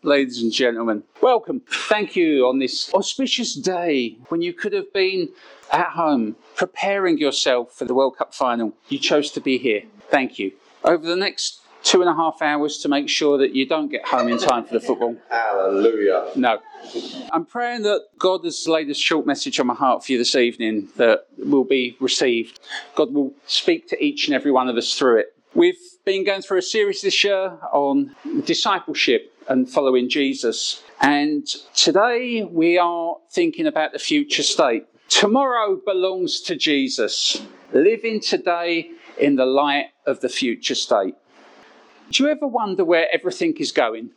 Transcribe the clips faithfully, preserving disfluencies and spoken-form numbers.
ladies and gentlemen. Welcome. Thank you on this auspicious day when you could have been at home preparing yourself for the World Cup final. You chose to be here. Thank you. Over the next two and a half hours to make sure that you don't get home in time for the football. Hallelujah. No. I'm praying that God has laid a short message on my heart for you this evening that will be received. God will speak to each and every one of us through it. We've been going through a series this year on discipleship and following Jesus. And today we are thinking about the future state. Tomorrow belongs to Jesus. Living today in the light of the future state. Do you ever wonder where everything is going?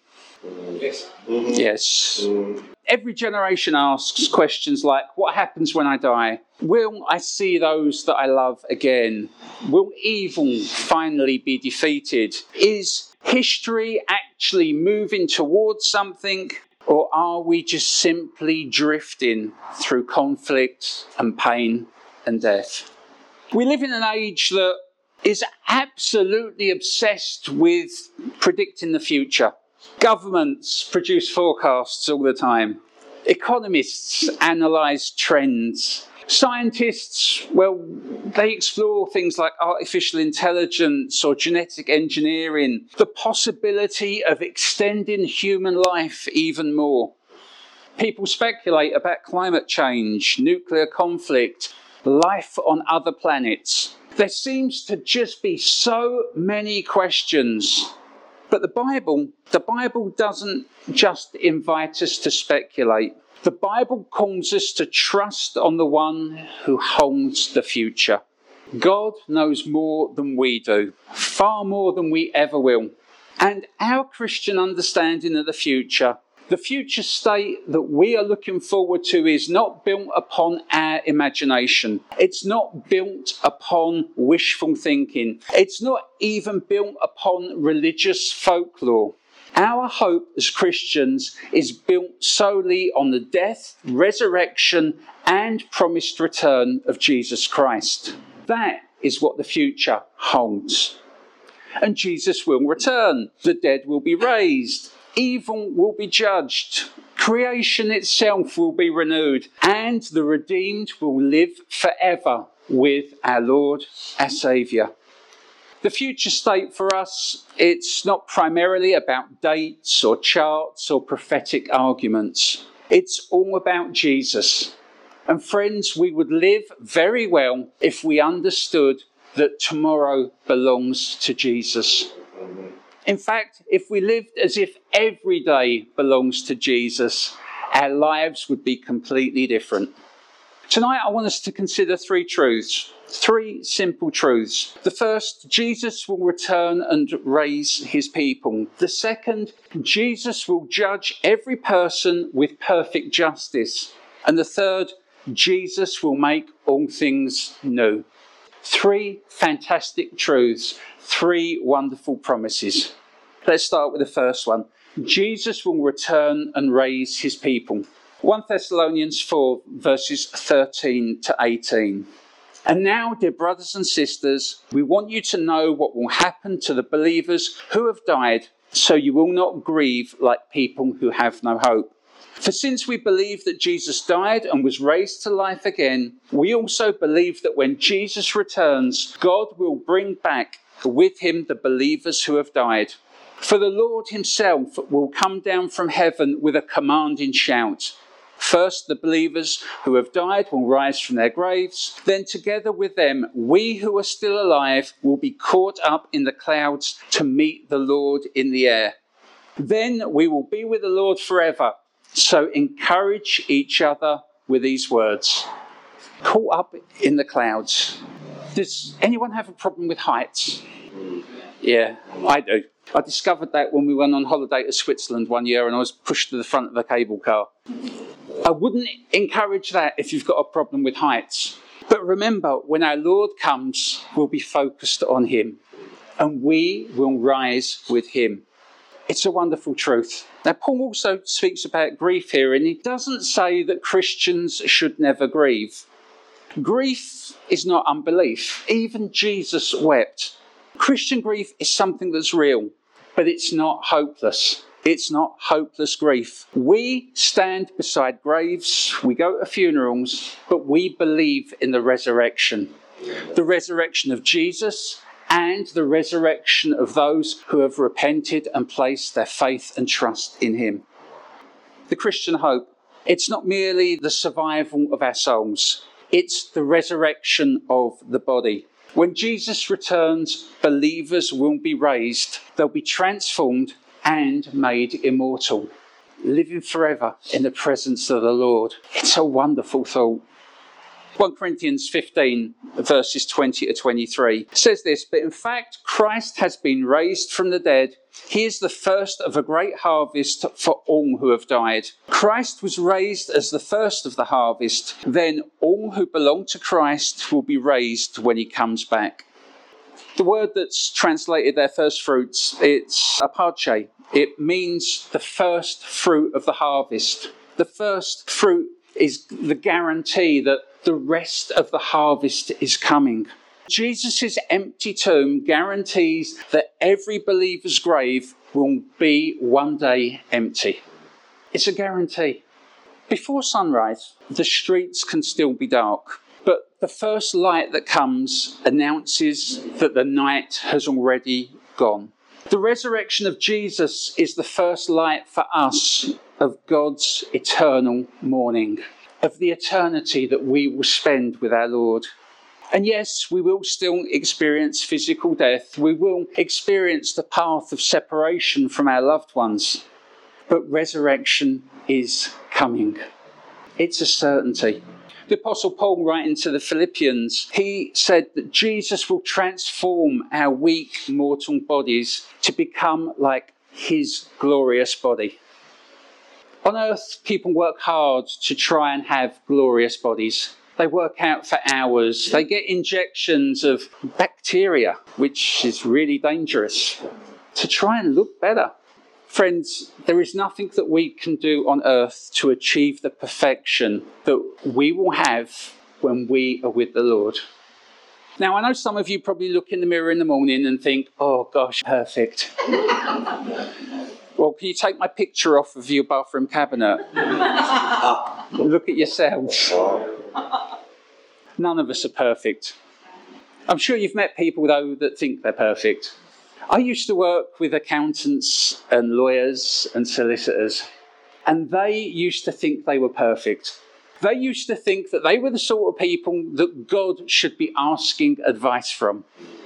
Yes. Mm-hmm. Yes. Mm. Every generation asks questions like, what happens when I die? Will I see those that I love again? Will evil finally be defeated? Is history actually moving towards something? Or are we just simply drifting through conflict and pain and death? We live in an age that is absolutely obsessed with predicting the future. Governments produce forecasts all the time. Economists analyse trends. Scientists, well, they explore things like artificial intelligence or genetic engineering, the possibility of extending human life even more. People speculate about climate change, nuclear conflict, life on other planets. There seems to just be so many questions. But the Bible, the Bible doesn't just invite us to speculate. The Bible calls us to trust on the one who holds the future. God knows more than we do, far more than we ever will. And our Christian understanding of the future, the future state that we are looking forward to, is not built upon our imagination. It's not built upon wishful thinking. It's not even built upon religious folklore. Our hope as Christians is built solely on the death, resurrection, and promised return of Jesus Christ. That is what the future holds. And Jesus will return. The dead will be raised. Evil will be judged, creation itself will be renewed, and the redeemed will live forever with our Lord, our Saviour. The future state for us, it's not primarily about dates or charts or prophetic arguments. It's all about Jesus. And friends, we would live very well if we understood that tomorrow belongs to Jesus. In fact, if we lived as if every day belongs to Jesus, our lives would be completely different. Tonight, I want us to consider three truths, three simple truths. The first, Jesus will return and raise his people. The second, Jesus will judge every person with perfect justice. And the third, Jesus will make all things new. Three fantastic truths, three wonderful promises. Let's start with the first one. Jesus will return and raise his people. First Thessalonians four, verses thirteen to eighteen. And now, dear brothers and sisters, we want you to know what will happen to the believers who have died, so you will not grieve like people who have no hope. For since we believe that Jesus died and was raised to life again, we also believe that when Jesus returns, God will bring back with him the believers who have died. For the Lord himself will come down from heaven with a commanding shout. First, the believers who have died will rise from their graves. Then together with them, we who are still alive will be caught up in the clouds to meet the Lord in the air. Then we will be with the Lord forever. So encourage each other with these words. Caught up in the clouds. Does anyone have a problem with heights? Yeah, I do. I discovered that when we went on holiday to Switzerland one year and I was pushed to the front of a cable car. I wouldn't encourage that if you've got a problem with heights. But remember, when our Lord comes, we'll be focused on him and we will rise with him. It's a wonderful truth. Now, Paul also speaks about grief here, and he doesn't say that Christians should never grieve. Grief is not unbelief. Even Jesus wept. Christian grief is something that's real, but it's not hopeless. It's not hopeless grief. We stand beside graves, we go to funerals, but we believe in the resurrection. The resurrection of Jesus and the resurrection of those who have repented and placed their faith and trust in him. The Christian hope, it's not merely the survival of our souls, it's the resurrection of the body. When Jesus returns, believers will be raised, they'll be transformed and made immortal, living forever in the presence of the Lord. It's a wonderful thought. First Corinthians fifteen, verses twenty to twenty-three says this, "But in fact, Christ has been raised from the dead. He is the first of a great harvest for all who have died. Christ was raised as the first of the harvest. Then all who belong to Christ will be raised when he comes back." The word that's translated there, first fruits, it's apache. It means the first fruit of the harvest. The first fruit is the guarantee that the rest of the harvest is coming. Jesus' empty tomb guarantees that every believer's grave will be one day empty. It's a guarantee. Before sunrise, the streets can still be dark, but the first light that comes announces that the night has already gone. The resurrection of Jesus is the first light for us of God's eternal morning, of the eternity that we will spend with our Lord. And yes, we will still experience physical death. We will experience the path of separation from our loved ones. But resurrection is coming. It's a certainty. The Apostle Paul, writing to the Philippians, he said that Jesus will transform our weak mortal bodies to become like his glorious body. On earth, people work hard to try and have glorious bodies. They work out for hours. They get injections of bacteria, which is really dangerous, to try and look better. Friends, there is nothing that we can do on earth to achieve the perfection that we will have when we are with the Lord. Now, I know some of you probably look in the mirror in the morning and think, oh gosh, perfect. Well, can you take my picture off of your bathroom cabinet? Look at yourselves. None of us are perfect. I'm sure you've met people, though, that think they're perfect. I used to work with accountants and lawyers and solicitors, and they used to think they were perfect. They used to think that they were the sort of people that God should be asking advice from.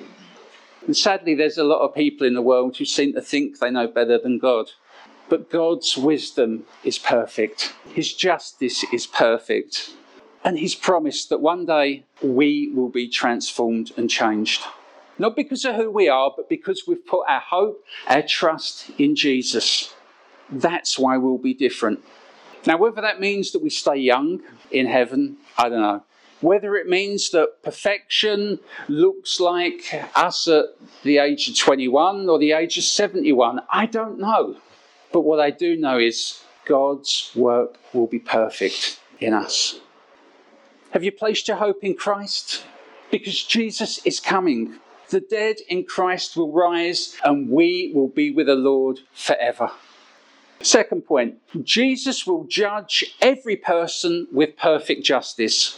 And sadly, there's a lot of people in the world who seem to think they know better than God. But God's wisdom is perfect. His justice is perfect. And he's promised that one day we will be transformed and changed. Not because of who we are, but because we've put our hope, our trust in Jesus. That's why we'll be different. Now, whether that means that we stay young in heaven, I don't know. Whether it means that perfection looks like us at the age of twenty-one or the age of seventy-one, I don't know. But what I do know is God's work will be perfect in us. Have you placed your hope in Christ? Because Jesus is coming. The dead in Christ will rise and we will be with the Lord forever. Second point, Jesus will judge every person with perfect justice.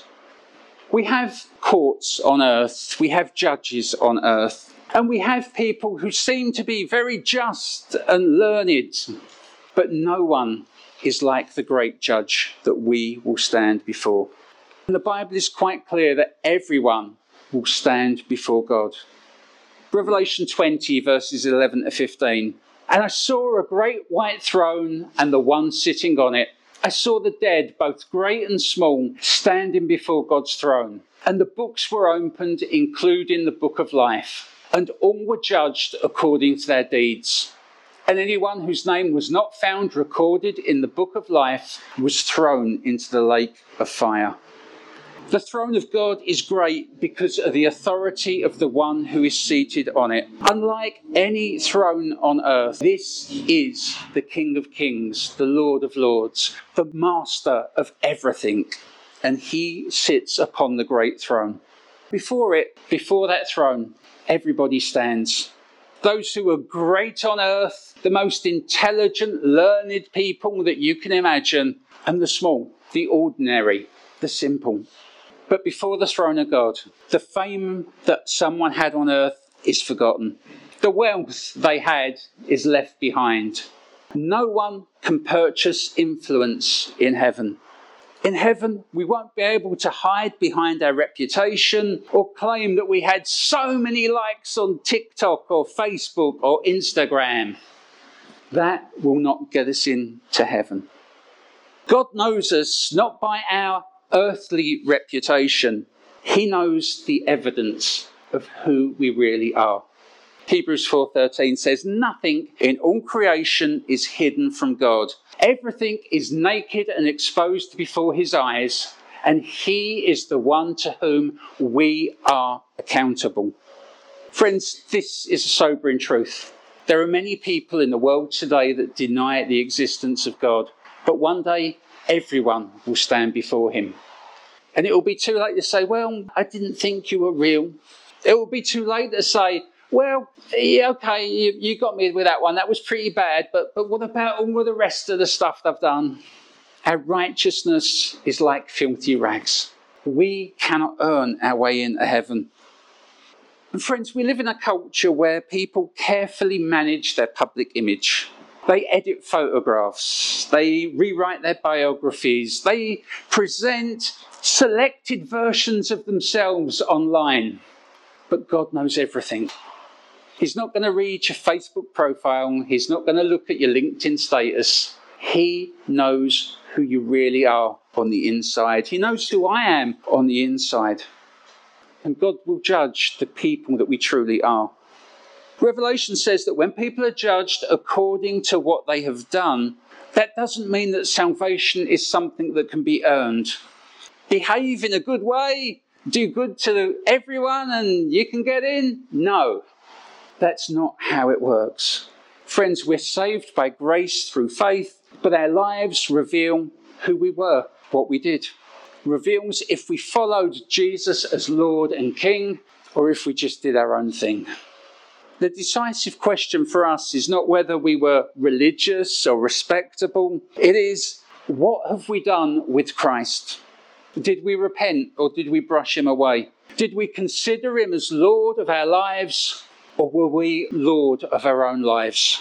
We have courts on earth, we have judges on earth, and we have people who seem to be very just and learned, but no one is like the great judge that we will stand before. And the Bible is quite clear that everyone will stand before God. Revelation twenty, verses eleven to fifteen. "And I saw a great white throne and the one sitting on it. I saw the dead, both great and small, standing before God's throne. And the books were opened, including the book of life. And all were judged according to their deeds. And anyone whose name was not found recorded in the book of life was thrown into the lake of fire." The throne of God is great because of the authority of the one who is seated on it. Unlike any throne on earth, this is the King of Kings, the Lord of Lords, the master of everything, and he sits upon the great throne. Before it, before that throne, everybody stands. those who were great on earth, the most intelligent, learned people that you can imagine, and the small, the ordinary, the simple. But before the throne of God, the fame that someone had on earth is forgotten. The wealth they had is left behind. No one can purchase influence in heaven. In heaven, we won't be able to hide behind our reputation or claim that we had so many likes on TikTok or Facebook or Instagram. That will not get us into heaven. God knows us not by our earthly reputation. He knows the evidence of who we really are. Hebrews four thirteen says, nothing in all creation is hidden from God. Everything is naked and exposed before his eyes, and he is the one to whom we are accountable. Friends, this is a sobering truth. There are many people in the world today that deny the existence of God, but one day everyone will stand before him. And it will be too late to say, well, I didn't think you were real. It will be too late to say, well, yeah, okay, you, you got me with that one. That was pretty bad. But, but what about all of the rest of the stuff I've done? Our righteousness is like filthy rags. We cannot earn our way into heaven. And friends, we live in a culture where people carefully manage their public image. They edit photographs. They rewrite their biographies. They present selected versions of themselves online. But God knows everything. He's not going to read your Facebook profile. He's not going to look at your LinkedIn status. He knows who you really are on the inside. He knows who I am on the inside. And God will judge the people that we truly are. Revelation says that when people are judged according to what they have done, that doesn't mean that salvation is something that can be earned. Behave in a good way, do good to everyone, and you can get in? No. That's not how it works. Friends, we're saved by grace through faith, but our lives reveal who we were, what we did. Reveals if we followed Jesus as Lord and King, or if we just did our own thing. The decisive question for us is not whether we were religious or respectable. It is, what have we done with Christ? Did we repent or did we brush him away? Did we consider him as Lord of our lives, or were we Lord of our own lives?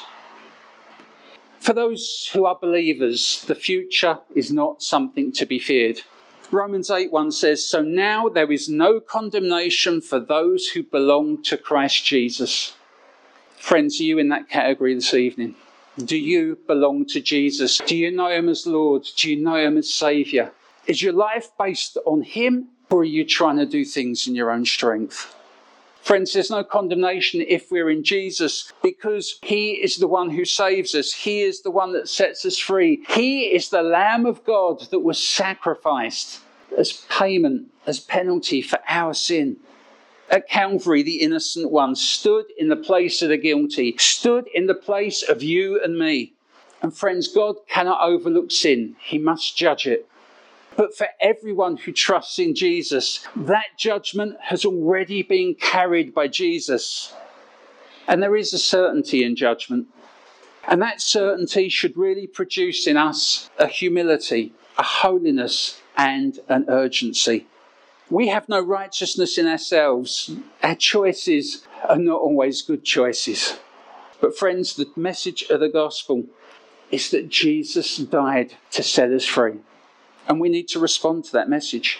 For those who are believers, the future is not something to be feared. Romans eight one says, so now there is no condemnation for those who belong to Christ Jesus. Friends, are you in that category this evening? Do you belong to Jesus? Do you know him as Lord? Do you know him as Saviour? Is your life based on him, or are you trying to do things in your own strength? Friends, there's no condemnation if we're in Jesus, because he is the one who saves us. He is the one that sets us free. He is the Lamb of God that was sacrificed as payment, as penalty for our sin. At Calvary, the innocent one stood in the place of the guilty, stood in the place of you and me. And friends, God cannot overlook sin. He must judge it. But for everyone who trusts in Jesus, that judgment has already been carried by Jesus. And there is a certainty in judgment. And that certainty should really produce in us a humility, a holiness, and an urgency. We have no righteousness in ourselves. Our choices are not always good choices. But friends, the message of the gospel is that Jesus died to set us free. And we need to respond to that message.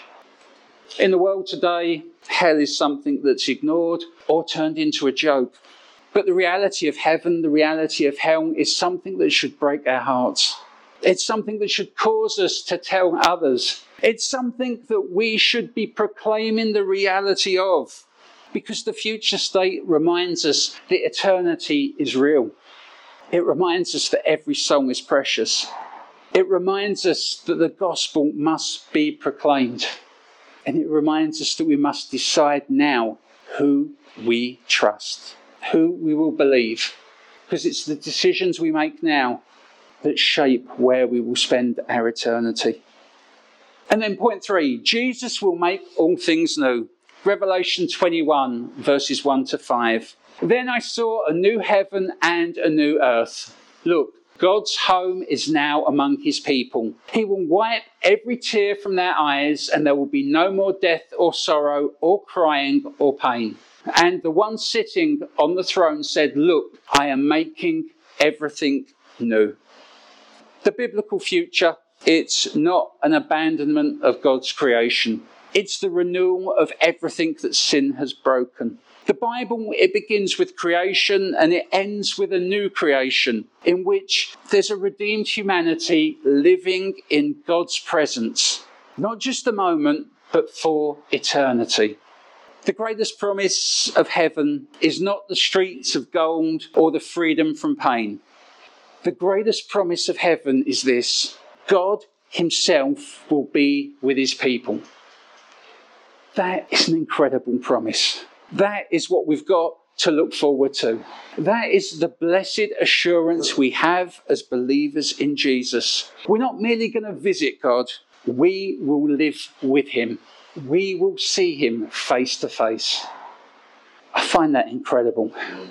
In the world today, hell is something that's ignored or turned into a joke. But the reality of heaven, the reality of hell, is something that should break our hearts. It's something that should cause us to tell others. It's something that we should be proclaiming the reality of. Because the future state reminds us that eternity is real. It reminds us that every soul is precious. It reminds us that the gospel must be proclaimed. And it reminds us that we must decide now who we trust, who we will believe. Because it's the decisions we make now that shape where we will spend our eternity. And then point three, Jesus will make all things new. Revelation twenty-one, verses one to five. Then I saw a new heaven and a new earth. Look, God's home is now among his people. He will wipe every tear from their eyes, and there will be no more death or sorrow or crying or pain. And the one sitting on the throne said, look, I am making everything new. The biblical future, it's not an abandonment of God's creation. It's the renewal of everything that sin has broken. The Bible, it begins with creation and it ends with a new creation in which there's a redeemed humanity living in God's presence, not just a moment, but for eternity. The greatest promise of heaven is not the streets of gold or the freedom from pain. The greatest promise of heaven is this: God himself will be with his people. That is an incredible promise. That is what we've got to look forward to. That is the blessed assurance we have as believers in Jesus. We're not merely going to visit God, we will live with him. We will see him face to face. I find that incredible.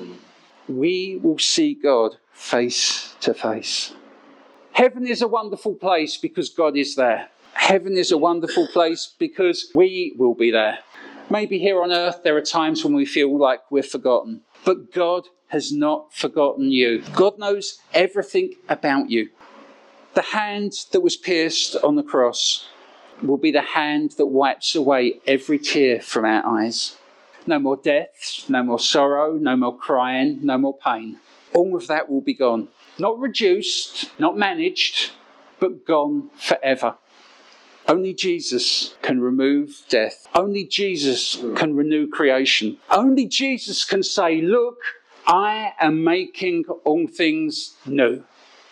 We will see God face to face. Heaven is a wonderful place because God is there. Heaven is a wonderful place because we will be there. Maybe here on earth there are times when we feel like we're forgotten. But God has not forgotten you. God knows everything about you. The hand that was pierced on the cross will be the hand that wipes away every tear from our eyes. No more death, no more sorrow, no more crying, no more pain. All of that will be gone. Not reduced, not managed, but gone forever. Only Jesus can remove death. Only Jesus can renew creation. Only Jesus can say, look, I am making all things new.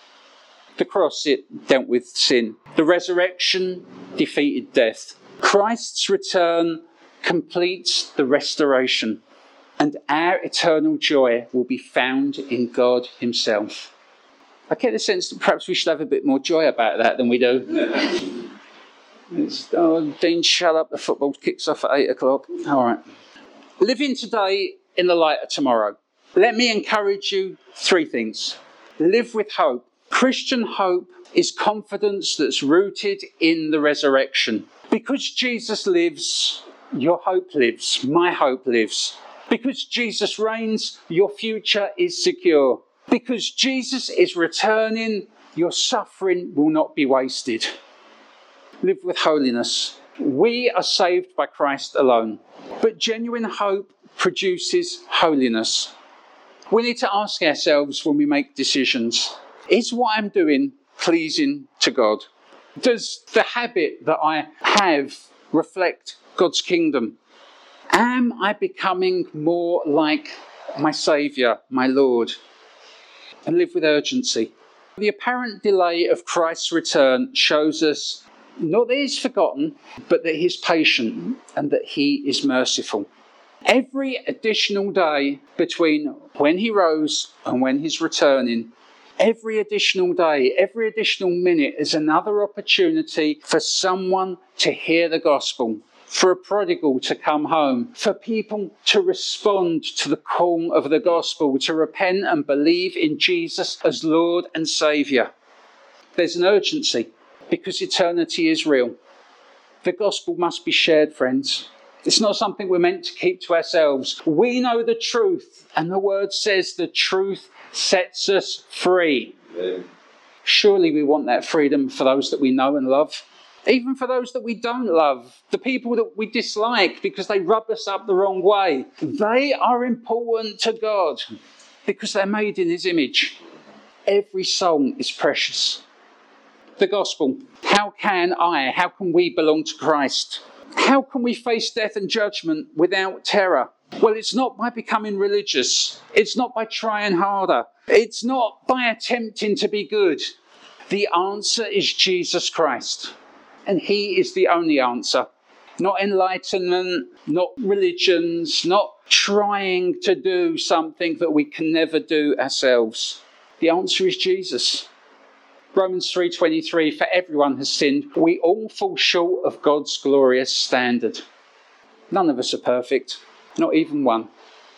The cross, it dealt with sin. The resurrection defeated death. Christ's return completes the restoration. And our eternal joy will be found in God himself. I get the sense that perhaps we should have a bit more joy about that than we do. It's, oh, Dean, shut up. The football kicks off at eight o'clock. All right. Living today in the light of tomorrow. Let me encourage you three things. Live with hope. Christian hope is confidence that's rooted in the resurrection. Because Jesus lives, your hope lives. My hope lives. Because Jesus reigns, your future is secure. Because Jesus is returning, your suffering will not be wasted. Live with holiness. We are saved by Christ alone. But genuine hope produces holiness. We need to ask ourselves when we make decisions, is what I'm doing pleasing to God? Does the habit that I have reflect God's kingdom? Am I becoming more like my Saviour, my Lord? And live with urgency. The apparent delay of Christ's return shows us not that he's forgotten, but that he's patient and that he is merciful. Every additional day between when he rose and when he's returning, every additional day, every additional minute is another opportunity for someone to hear the gospel, for a prodigal to come home, for people to respond to the call of the gospel, to repent and believe in Jesus as Lord and Saviour. There's an urgency. Because eternity is real. The gospel must be shared, friends. It's not something we're meant to keep to ourselves. We know the truth, and the word says the truth sets us free. Amen. Surely we want that freedom for those that we know and love. Even for those that we don't love. The people that we dislike because they rub us up the wrong way. They are important to God because they're made in his image. Every soul is precious. The gospel. How can I, how can we belong to Christ? How can we face death and judgment without terror? Well, it's not by becoming religious. It's not by trying harder. It's not by attempting to be good. The answer is Jesus Christ. And he is the only answer. Not enlightenment, not religions, not trying to do something that we can never do ourselves. The answer is Jesus. Romans three twenty-three, for everyone has sinned. We all fall short of God's glorious standard. None of us are perfect, not even one.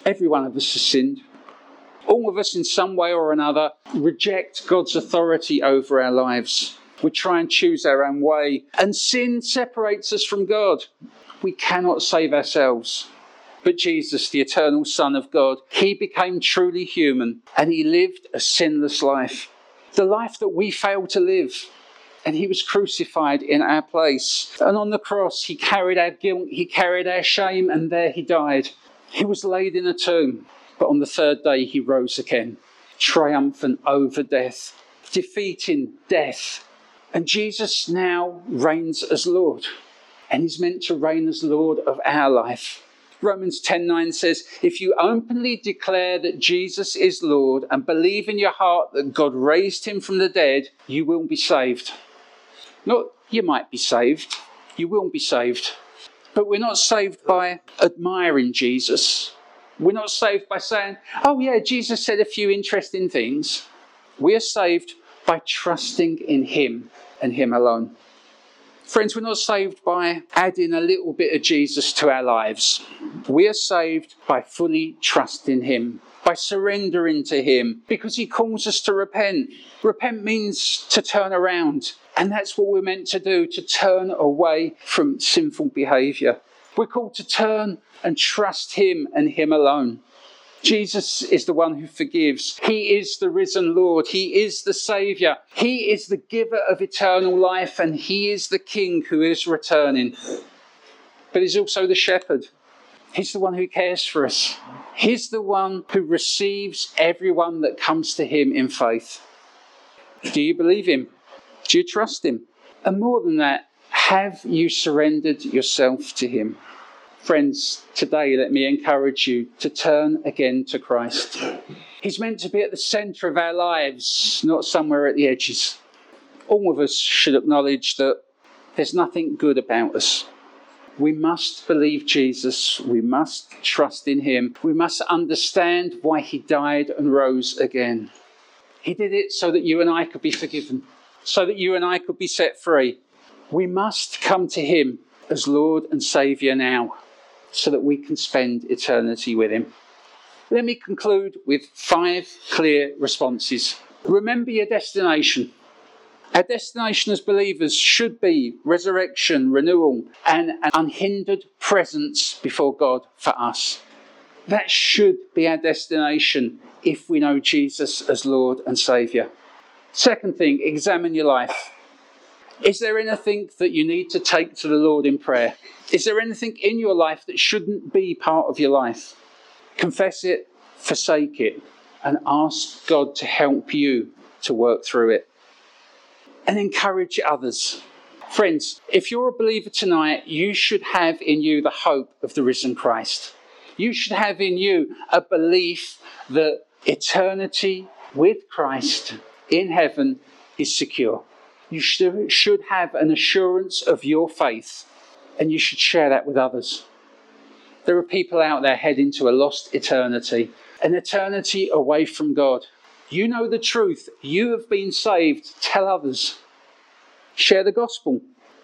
Every one of us has sinned. All of us in some way or another reject God's authority over our lives. We try and choose our own way, and sin separates us from God. We cannot save ourselves. But Jesus, the eternal Son of God, he became truly human, and he lived a sinless life. The life that we fail to live. And he was crucified in our place. And on the cross, he carried our guilt, he carried our shame, and there he died. He was laid in a tomb, but on the third day he rose again, triumphant over death, defeating death. And Jesus now reigns as Lord, and he's meant to reign as Lord of our life. Romans ten nine says, if you openly declare that Jesus is Lord and believe in your heart that God raised him from the dead, you will be saved. Not you might be saved, you will be saved. But we're not saved by admiring Jesus. We're not saved by saying, oh yeah, Jesus said a few interesting things. We are saved by trusting in him and him alone. Friends, we're not saved by adding a little bit of Jesus to our lives. We are saved by fully trusting him, by surrendering to him, because he calls us to repent. Repent means to turn around. And that's what we're meant to do, to turn away from sinful behaviour. We're called to turn and trust him and him alone. Jesus is the one who forgives. He is the risen Lord. He is the Saviour. He is the giver of eternal life, and he is the King who is returning. But he's also the shepherd. He's the one who cares for us. He's the one who receives everyone that comes to him in faith. Do you believe him? Do you trust him? And more than that, have you surrendered yourself to him? Friends, today let me encourage you to turn again to Christ. He's meant to be at the centre of our lives, not somewhere at the edges. All of us should acknowledge that there's nothing good about us. We must believe Jesus. We must trust in him. We must understand why he died and rose again. He did it so that you and I could be forgiven, so that you and I could be set free. We must come to him as Lord and Saviour now, so that we can spend eternity with him. Let me conclude with five clear responses. Remember your destination. Our destination as believers should be resurrection, renewal, and an unhindered presence before God for us. That should be our destination if we know Jesus as Lord and Saviour. Second thing, examine your life. Is there anything that you need to take to the Lord in prayer? Is there anything in your life that shouldn't be part of your life? Confess it, forsake it, and ask God to help you to work through it. And encourage others. Friends, if you're a believer tonight, you should have in you the hope of the risen Christ. You should have in you a belief that eternity with Christ in heaven is secure. You should have an assurance of your faith, and you should share that with others. There are people out there heading to a lost eternity, an eternity away from God. You know the truth. You have been saved. Tell others. Share the gospel.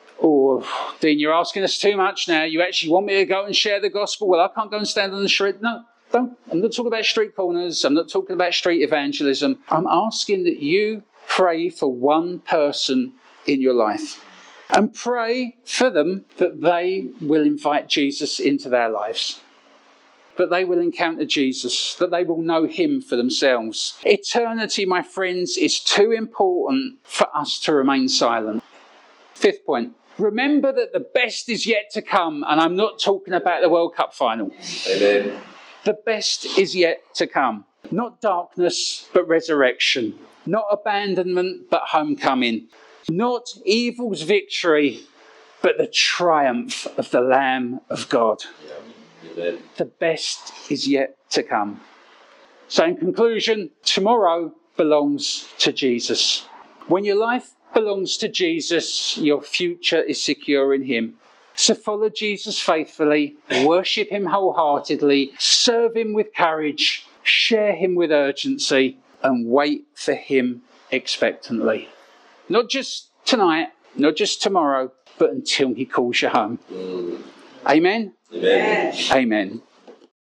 Oh, Dean, you're asking us too much now. You actually want me to go and share the gospel? Well, I can't go and stand on the street. No, don't. I'm not talking about street corners. I'm not talking about street evangelism. I'm asking that you pray for one person in your life, and pray for them that they will invite Jesus into their lives, that they will encounter Jesus, that they will know him for themselves. Eternity, my friends, is too important for us to remain silent. Fifth point, remember that the best is yet to come, and I'm not talking about the World Cup final. Amen. The best is yet to come. Not darkness, but resurrection. Not abandonment, but homecoming. Not evil's victory, but the triumph of the Lamb of God. Amen. The best is yet to come. So in conclusion, tomorrow belongs to Jesus. When your life belongs to Jesus, your future is secure in him. So follow Jesus faithfully, worship him wholeheartedly, serve him with courage, share him with urgency, and wait for him expectantly. Not just tonight, not just tomorrow, but until he calls you home. Mm. Amen? Amen. Amen.